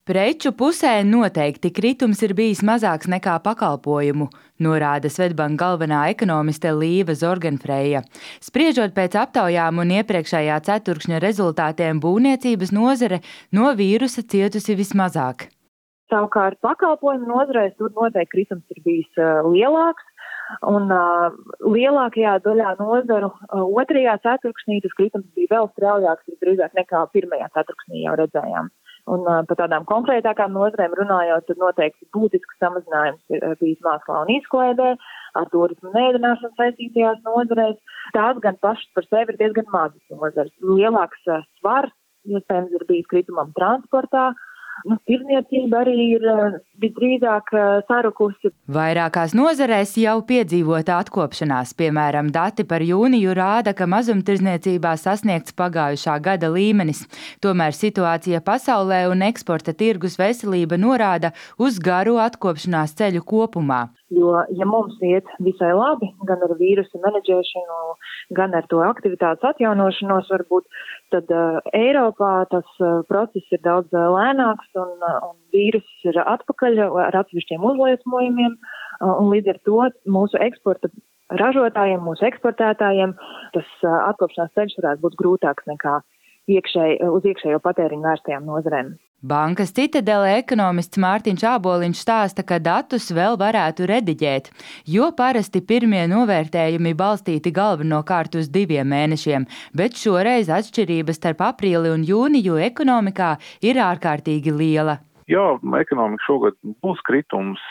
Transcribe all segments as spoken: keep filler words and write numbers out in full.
Preču pusē noteikti kritums ir bijis mazāks nekā pakalpojumu, norāda Swedbank galvenā ekonomiste Līva Zorgenfreja. Spriežot pēc aptaujām un iepriekšējā ceturkšņa rezultātiem, būvniecības nozare no vīrusa cietusi vismazāk. Savukārt pakalpojumu nozarēs tur noteikti kritums ir bijis uh, lielāks. Un uh, lielākajā daļā nozaru uh, otrajā ceturkšnī tas kritums bija vēl straujāks, drīzāk nekā pirmajā ceturkšnī jau redzējām. Un uh, par tādām konkrētākām nozarēm runājot, tad noteikti būtisks samazinājums ir bijis mākslā un izklaidē, ar turismu neēdināšanu saistītajās nozarēs. Tās gan pašas par sevi ir diezgan mazas nozares. Lielāks uh, svars, iespējams, ir bijis kritumam transportā. Nu, tirdzniecība arī ir visdrīzāk sarukusi. Vairākās nozarēs jau piedzīvota atkopšanās. Piemēram, dati par jūniju rāda, ka mazumtirdzniecībā sasniegts pagājušā gada līmenis. Tomēr situācija pasaulē un eksporta tirgus veselība norāda uz garu atkopšanās ceļu kopumā. Jo, ja mums iet visai labi, gan ar vīrusu menedžēšanu, gan ar to aktivitātes atjaunošanos varbūt, tad uh, Eiropā tas uh, process ir daudz uh, lēnāks un, uh, un vīruss ir atpakaļ ar atsevišķiem uzliesmojumiem. Uh, un līdz ar to mūsu eksporta ražotājiem, mūsu eksportētājiem tas uh, atkopšanās ceļš varētu būt grūtāks nekā iekšēj, uz iekšējo patēriņu vērstajām nozarēm. Bankas Citadele ekonomists Mārtiņš Āboliņš stāsta, ka datus vēl varētu rediģēt, jo parasti pirmie novērtējumi balstīti galvenokārt uz diviem mēnešiem, bet šoreiz atšķirības starp aprīli un jūniju ekonomikā ir ārkārtīgi liela. Jā, ekonomika šogad būs kritums,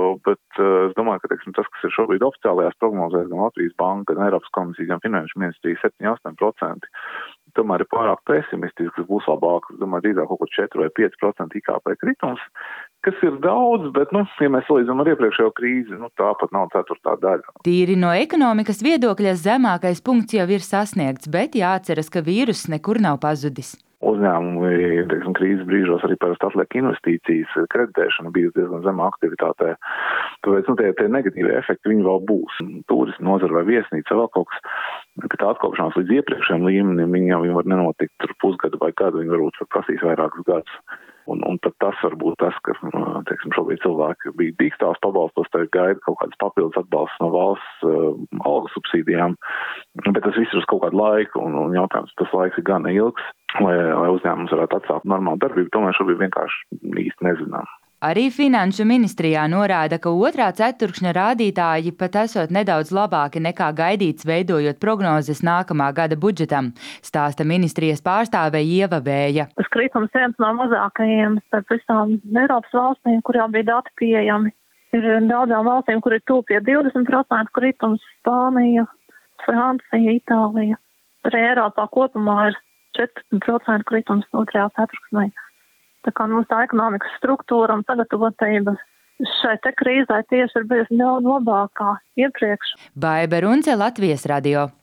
bet es domāju, ka teiksim, tas, kas ir šobrīd oficiālajās prognozēs, gan Latvijas banka, gan Eiropas komisija, gan Finanšu ministrija septiņi līdz astoņi procenti, tomēr ir pārāk pesimistiski, kas būs labāk. Es domāju, drīzāk kaut kur četri vai pieci procenti I K P kritums, kas ir daudz, bet, nu, ja mēs salīdzinām ar iepriekšējo krīzi, nu, tāpat nav ceturtā daļa. Tīri no ekonomikas viedokļa zemākais punkts jau ir sasniegts, bet jāatceras, ka vīruss nekur nav pazudis. Uzņēmumi, teiksim, krīzes brīžos arī parasti atliek investīcijas, kreditēšana bija diezgan zemā aktivitātē. Tāpēc, nu, tie, tie negatīvie efekti, viņi vēl būs. Turisma nozara vai viesnīca vēl kaut kas, ka tā atkopšanās līdz iepriekšējiem līmenim, viņi jau viņi var nenotikt tur pusgadu vai gadu, viņi varbūt prasīs vairākus gadus. Un, un tad tas var būt tas, ka, teiksim, šobrīd cilvēki bija dīkstās pabalstos, tagad gaida kaut kādas papildus atbalsts no valsts uh, algu subsīdijām, bet tas viss ir uz kaut kādu laiku, un, un jautājums, tas laiks ir gan ilgs, lai, lai uzņēmums varētu atsākt normālu darbību, tomēr šobrīd vienkārši īsti nezinām. Arī Finanšu ministrijā norāda, ka otrā ceturkšņa rādītāji pat esot nedaudz labāki nekā gaidīts, veidojot prognozes nākamā gada budžetam, stāsta ministrijas pārstāve Ieva Vēja. Tas kritums viens no mazākajiem starp visām Eiropas valstīm, kurām bija dati pieejami. Ir daudzām valstīm, kur ir tuvu pie divdesmit procentu kritums, Spānija, Francija, Itālija. Arī Eiropā kopumā ir četrpadsmit procentu kritums otrajā ceturksnī. Tā kā mums tā ekonomikas struktūra un sagatavotība šai te krīzai tieši ir bijusi daudz labākā iepriekš. Baiba Runce, Latvijas radio.